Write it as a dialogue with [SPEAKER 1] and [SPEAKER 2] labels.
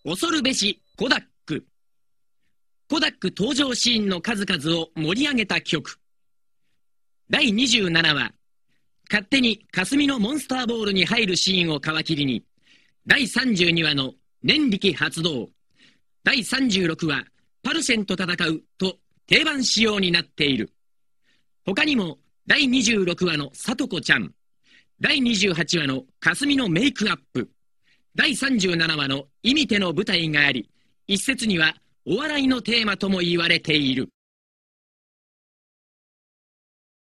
[SPEAKER 1] 恐るべしコダック。コダック登場シーンの数々を盛り上げた曲。第27話、勝手に霞のモンスターボールに入るシーンを皮切りに、第32話の念力発動、第36話、パルセンと戦うと定番仕様になっている。他にも第26話のさとこちゃん、第28話の霞のメイクアップ、第37話の意味手の舞台があり、一説にはお笑いのテーマとも言われている。